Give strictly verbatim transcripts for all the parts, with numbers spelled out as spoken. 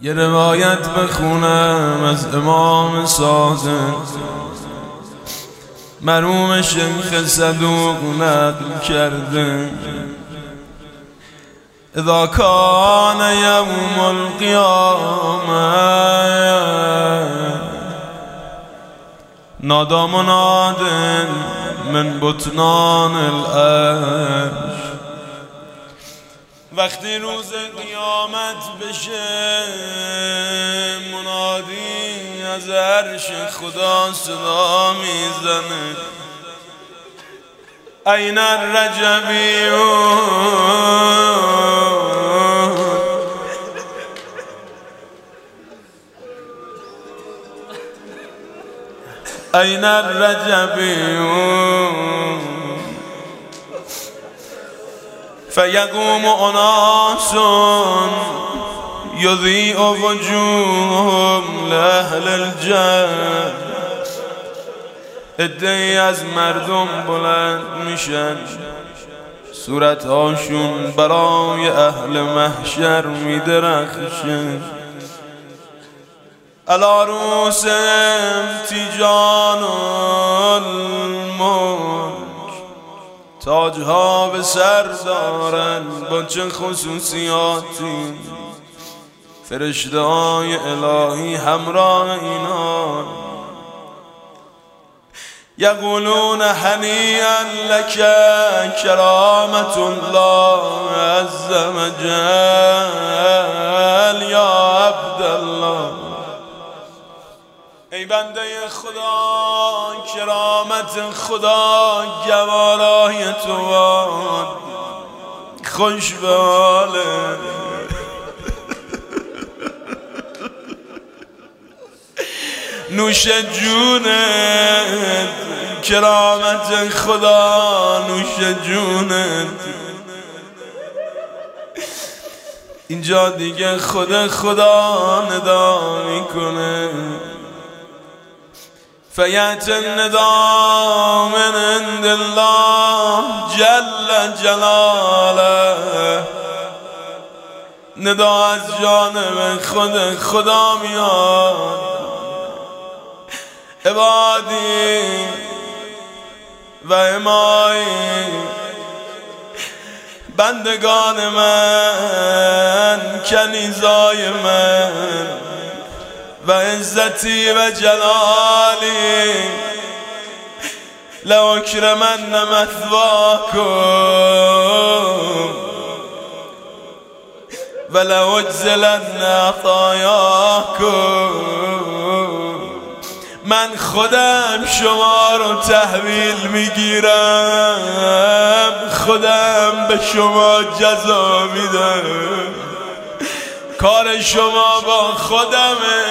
یه روایت بخونم از امام صادق، مرحوم شیخ صدوق نقل کرده: اذا کان یوم القیامه نادى مناد من بطنان العرش. وقتی روز قیامت بشه منادی از عرش خدا صدا میزنه: این الرجبیون، این الرجبیون. فیقوم اناس یضیء وجوههم لأهل الجنة. عده‌ای از مردم بلند میشن، صورتهاشون برای اهل محشر میدرخشن. علی رؤوسهم تیجان الملک، تاجها به سر دارن. با چه خصوصیاتی؟ فرشته های الهی همراه اینان. یقولون هنیئا لک کرامة الله عز وجل یا عبدالله. ای بنده خدا، کرامت خدا گوارای تو باد، خوش به حاله. نوش جونت کرامت خدا، نوش جونت. اینجا دیگه خود خدا ندا میکنه: فیأتی النداء من عند الله جل جلاله. ندا از جانب خود خدا میاد: عبادی و امایی، بندگان من، کنیزای من، و عزتی و جلالی، لأکرمن مثواکم و لأجزلن عطایاکم. من خودم شما رو تحویل میگیرم، خودم به شما جزا میدم. کار شما با خودمه.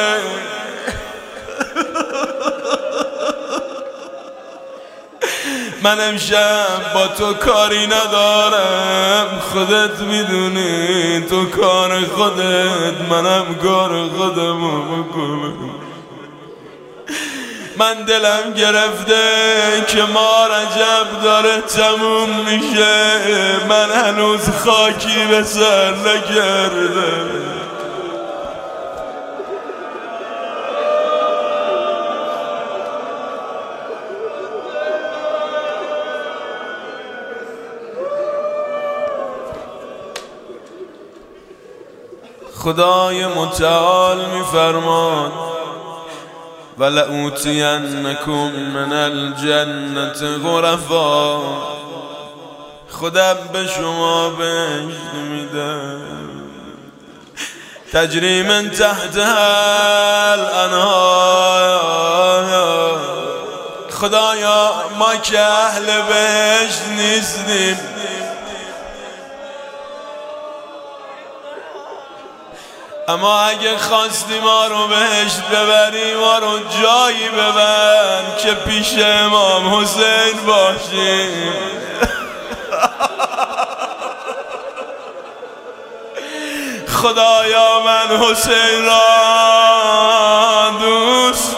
من امشب با تو کاری ندارم، خودت میدونی. تو کار خودت، منم کار خودمو بکنم. من دلم گرفته که ما رجب داره تموم میشه، من هنوز خاکی به سر نکردم. خدای متعال میفرمان: ولأوتینکم من الجنة غرفا. خودم به شما بهشت میدم، تجری من تحتها الانهار. خدایا ما که اهل بهشت نیستیم، اما اگه خواستی ما رو بهشت ببری، ما رو جایی ببر که پیش امام حسین باشیم. خدایا من حسین را دوست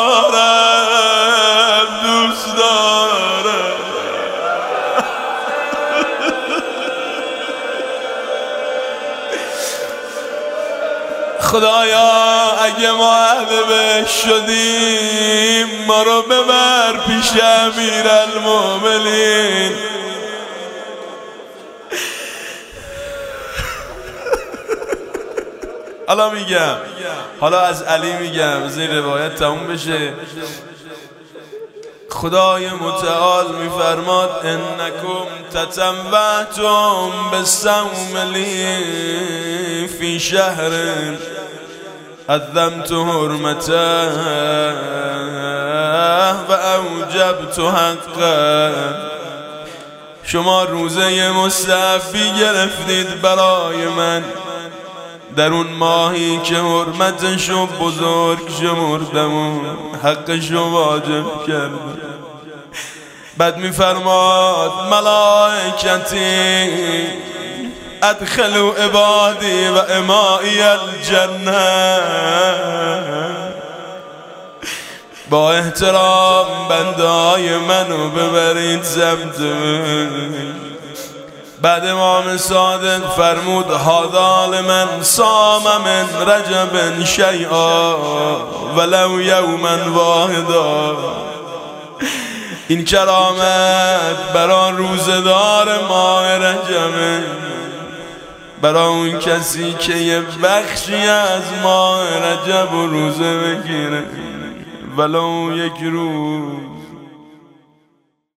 دارم، دوست دارم. خدایا اگه ما اهل بهشت شدیم ما رو ببر پیش امیرالمومنین. حالا میگم حالا از علی میگم زیر روایت تموم بشه. خدای متعال میفرماد انکم تطوعتم بالصوم لی فی شهر عظمت حرمته و اوجبت حقه. شما روزه مستحبی گرفتید برای من در اون ماهی که حرمتشو بزرگ شمردم و حقشو واجب کردم. بعد میفرماد ملائکتی ادخلوا عبادی و امائی الجنه. با احترام بندهای منو ببرید سمت من. بعد امام صادق فرمود هذا لمن صام من رجب شیئا ولو یوما واحدا. این کرامت برای روزدار ماه رجبه، برای اون کسی که یه بخشی از ماه رجب و روزه بگیره ولو یک روز.